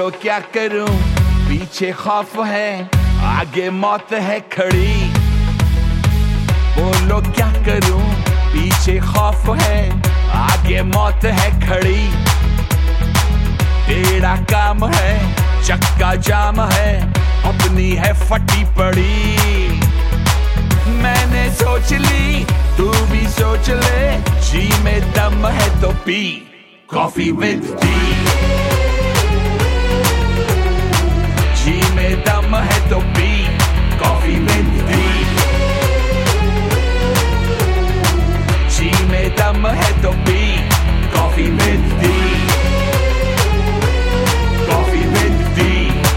बोलो क्या करूं, पीछे खौफ है, आगे मौत है खड़ी। बोलो क्या करूं, पीछे खौफ है, आगे मौत है खड़ी। तेरा काम है, चक्का जाम है, अपनी है फटी पड़ी। मैंने सोच ली, तू भी सोच ले, जी में दम है तो पी कॉफी विद टी। जी में दम है तो पी कॉफी विद टी। जी में दम है तो पी coffee with tea. Coffee with tea.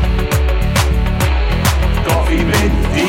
Coffee with tea.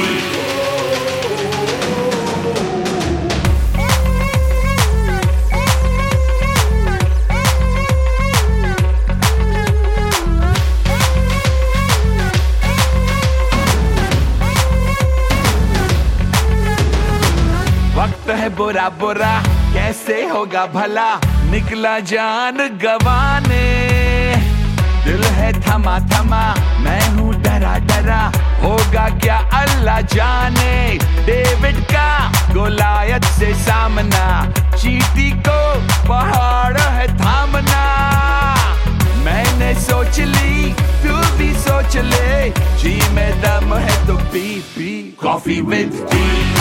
वक्त है बुरा बुरा, कैसे होगा भला, निकला जान गवाने। दिल है थमा थमा, मैं हूँ डरा डरा, होगा क्या अल्लाह जाने। डेविड का गोलायत से सामना, चींटी को पहाड़ है थामना। मैंने सोच ली, तू भी सोच ले, जी में दम है तो पी पी कॉफी विद टी।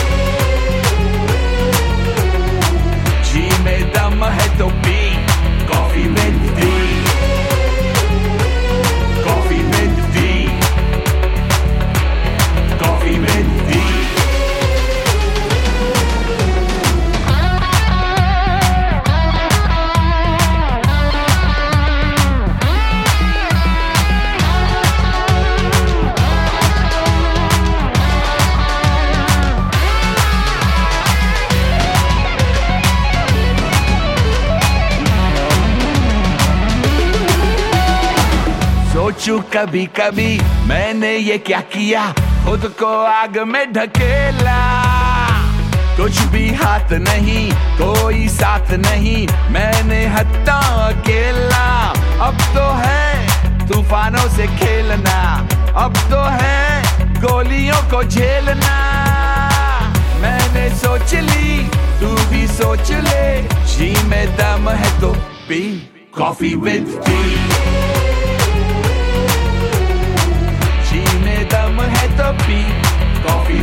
जी में दम है तो पी coffee with tea. Coffee with tea. Coffee with tea. सोचूं कभी कभी मैंने ये क्या किया, खुद को आग में ढकेला। कुछ भी हाथ नहीं, कोई साथ नहीं, मैंने हत्ता अकेला। अब तो है तूफानों से खेलना, अब तो है गोलियों को झेलना। मैंने सोच ली, तू भी सोच ले, जी में दम है तो पी कॉफी विद टी। जी में दम है तो पी कॉफी